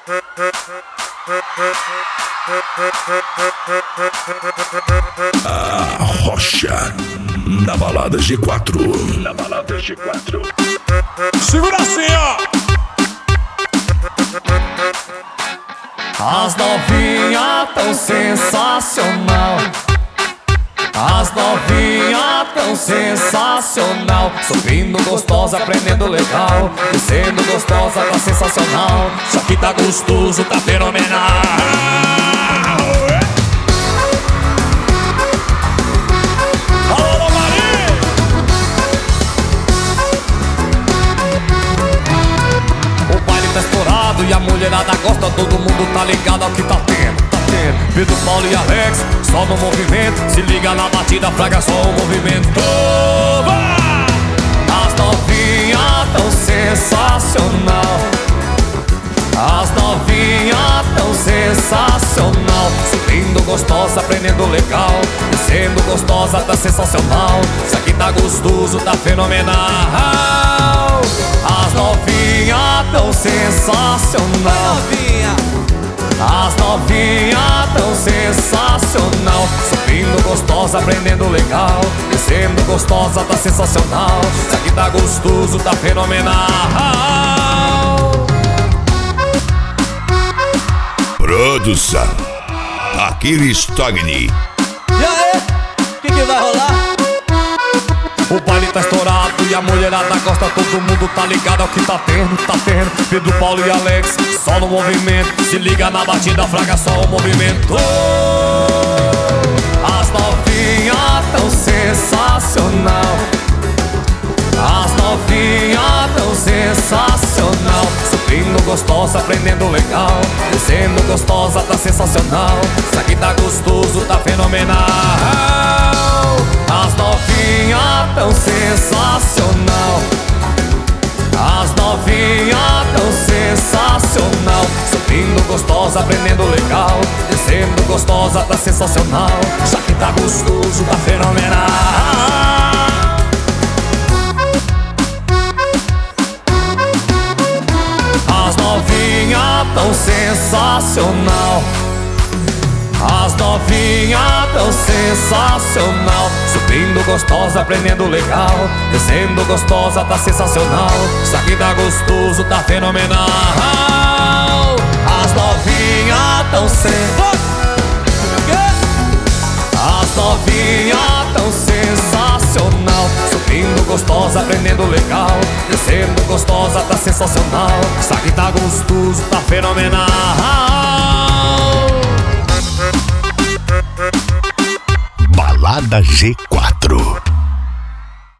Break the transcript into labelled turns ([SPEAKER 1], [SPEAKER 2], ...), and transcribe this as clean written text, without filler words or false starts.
[SPEAKER 1] A Rocha na balada G4.
[SPEAKER 2] Na balada G4.
[SPEAKER 3] Segura assim, ó.
[SPEAKER 4] As novinhas tão sensacional. As novinhas tão sensacional. Subindo gostosa, aprendendo legal. Descendo gostosa, tá sensacional. Isso aqui tá gostoso, tá fenomenal.
[SPEAKER 3] Alô, Maria!
[SPEAKER 4] O baile tá estourado e a mulherada gosta. Todo mundo tá ligado ao que tá tendo. Pedro, Paulo e Alex, só no movimento. Se liga na batida, fraga só o movimento. As novinhas tão sensacional. As novinhas tão sensacional. Subindo gostosa, aprendendo legal. Descendo gostosa, tá sensacional. Isso aqui tá gostoso, tá fenomenal. As novinhas tão sensacional. As novinhas tão sensacional. Subindo gostosa, aprendendo legal. Descendo gostosa, tá sensacional. Isso aqui tá gostoso, tá fenomenal.
[SPEAKER 1] Produção Aquiles Stogni.
[SPEAKER 5] E aí, que vai rolar?
[SPEAKER 4] O baile tá estourado e a mulherada gosta. Todo mundo tá ligado ao que tá tendo, tá tendo. Pedro, Paulo e Alex, só no movimento. Se liga na batida, fraga só o movimento. As novinhas tão sensacional. As novinhas tão sensacional. Subindo gostosa, aprendendo legal. Descendo gostosa, tá sensacional. Isso aqui tá gostoso, tá fenomenal. As novinhas tão sensacional. As novinhas tão sensacional. Subindo gostosa, aprendendo legal. Descendo gostosa, tá sensacional. Isso aqui tá gostoso, tá fenomenal. As novinhas tão sensacional. As novinhas tão sensacional. Subindo gostosa, aprendendo legal. Descendo gostosa, tá sensacional. Isso aqui tá gostoso, tá fenomenal. As novinhas tão sensacional. As novinhas tão sensacional. Subindo gostosa, aprendendo legal. Descendo gostosa, tá sensacional. Isso aqui tá gostoso, tá fenomenal.
[SPEAKER 1] Balada G4.